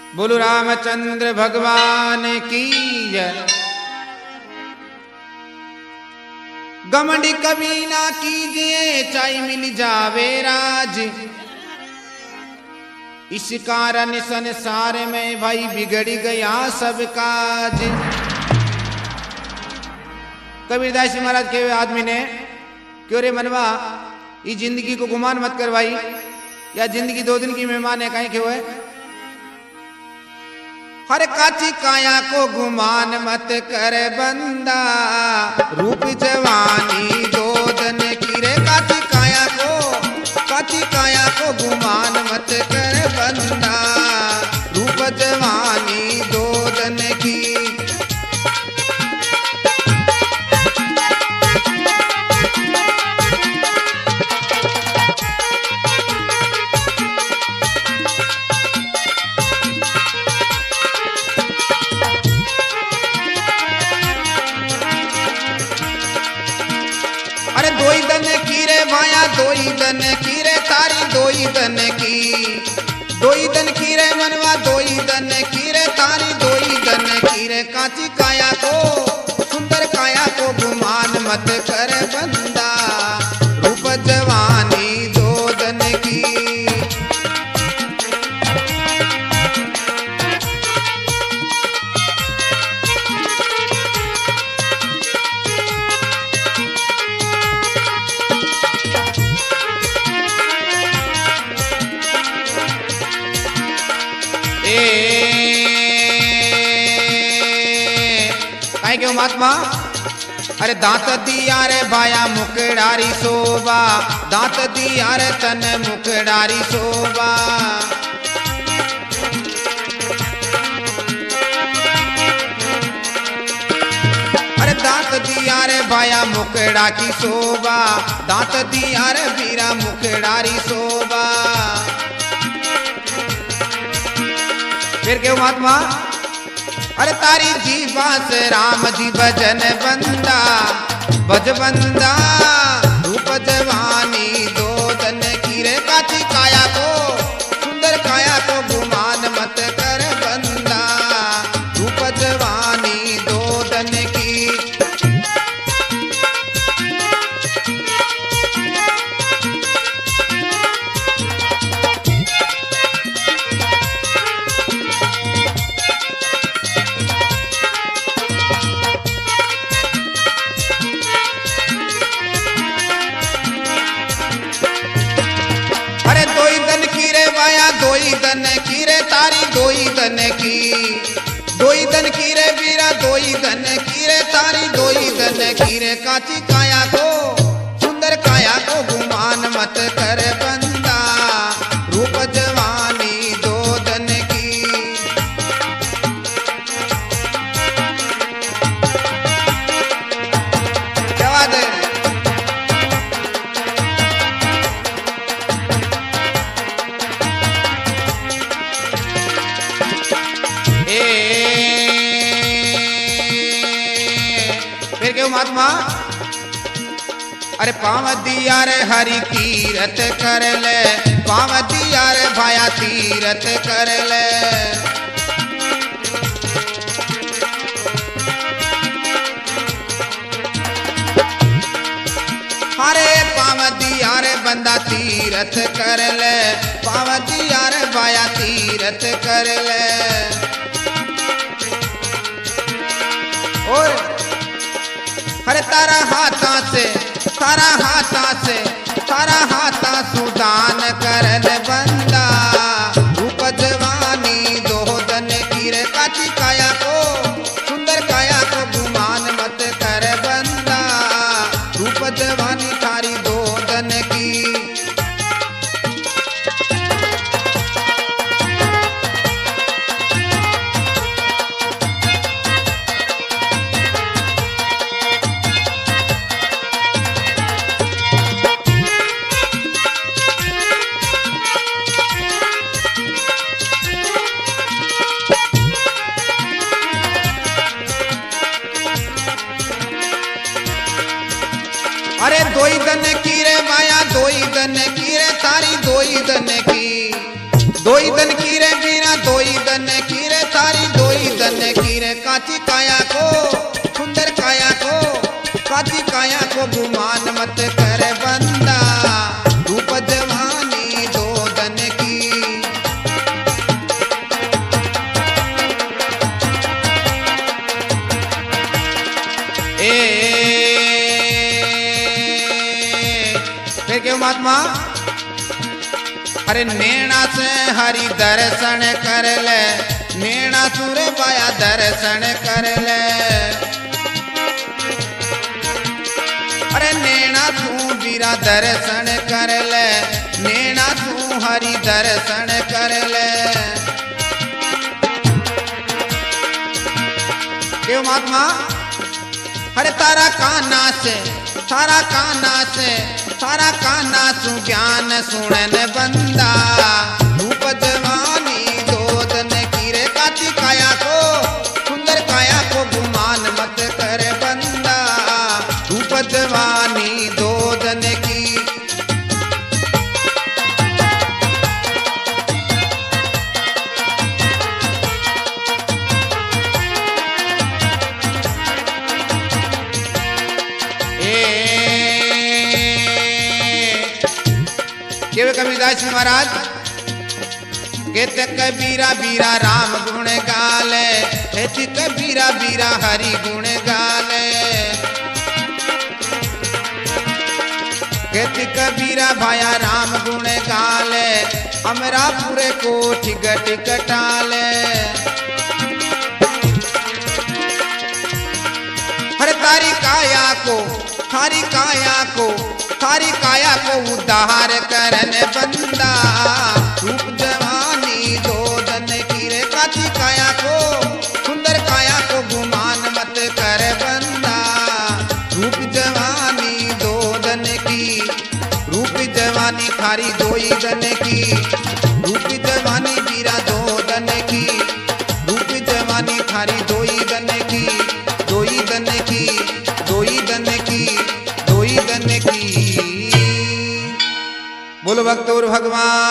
बोलो रामचंद्र भगवान की जय। गमंडी कभी ना कीजिए चाहे मिल जावे राज, इस कारण संसार में भाई बिगड़ गया सब काज। कबीरदास जी महाराज के आदमी ने क्यों रे मनवा ये जिंदगी को गुमान मत कर भाई, या जिंदगी 2 दिन की मेहमान है कहीं क्यों है। हर काची काया को गुमान मत कर बंदा, रूप जवानी 2 दिन की रे। काची काया को गुमान मत कर बंदा, रूप जवानी 2 दिन की। अरे 2 दिन की रे भाया 2 दिन की रे तारी 2 दिन की, 2 दिन की रे मनवा 2 दिन की रे तारी 2 दिन की रे। काची काया को सुंदर काया को गुमान मत कर बंदा, रूप जवानी 2 दिन की। काय क्यों महात्मा। अरे दांत दिया रे भाया मुकड़ारी शोभा, दांत दिया रे तन मुकड़ारी शोभा। अरे दांत दिया रे भाया मुकड़ा की शोभा, दांत दिया रे वीरा मुकड़ारी शोभा। फिर क्यों महात्मा। अरे तारी जीवा से राम जी भजन बंदा, भज बंदा रूप जवानी 2 दिन की रे। काची काया को सुंदर काया को गुमान मत कर बंदा, रूप जवानी 2 दिन की। अरे 2 दिन की रे भाया 2 दिन की रे तारी 2 दिन की, 2 दिन की रे वीरा 2 दिन की रे तारी 2 दिन की रे। काची काया को सुंदर काया को गुमान मत कर बंदा, रूप जवानी 2 दिन की। क्या बात है। फिर क्यों महात्मा। अरे पाँव दिया रे हरि तीरथ कर ले, पाँव दिया रे भाया तीरथ कर ले। हरे पाँव दिया रे बंदा तीरथ कर ले, पाँव दिया रे भाया तीरथ कर ले। और अरे तारा हाथा सुदान करन बंदा, रूप जवानी 2 दिन की रे। काची काया को सुंदर काया को गुमान मत कर बंदा, रूप जवानी थारी 2 दिन की। अरे 2 दिन की रे माया 2 दिन की रे तारी 2 दिन की, 2 दिन की रे बीरा 2 दिन काची काया को गुमान मत कर बंदा, रूप जवानी दो दन की। फिर क्यों महात्मा, अरे नैना से हरि दर्शन कर ले, नैना सुर पाया दर्शन कर ले। अरे नैना तू बीरा दर्शन कर ले, नैना तू हरि दर्शन कर ले। क्यों महात्मा, अरे तारा काना से, तारा काना से, तारा काना सु ज्ञान सुनन बंदा, रूप जवानी दो दन की रे। काची काया को, सुंदर काया को गुमान मत कर बंदा, रूप जवानी दो दन की। केवे कबीरदास जी महाराज कहते कबीरा बीरा राम गुण गाले, हेती कबीरा बीरा हरि गुण गाले। कहते कबीरा भाया राम गुण गाले, अमरा पूरे कोठी गट कटाले। हर तारी काया को, थारी काया को, थारी काया को उद्धार करन बंदा, रूप जवानी दो दन की रे। काची काया को, सुंदर काया को गुमान मत कर बंदा, रूप जवानी दो दन की। रूप जवानी थारी दोई दन की, रूप जवानी बीरा दो दन की, रूप जवानी थारी दोई दन की, दोई दन की, दोई दन की, दोई दन की। बोलो भक्तोर भगवान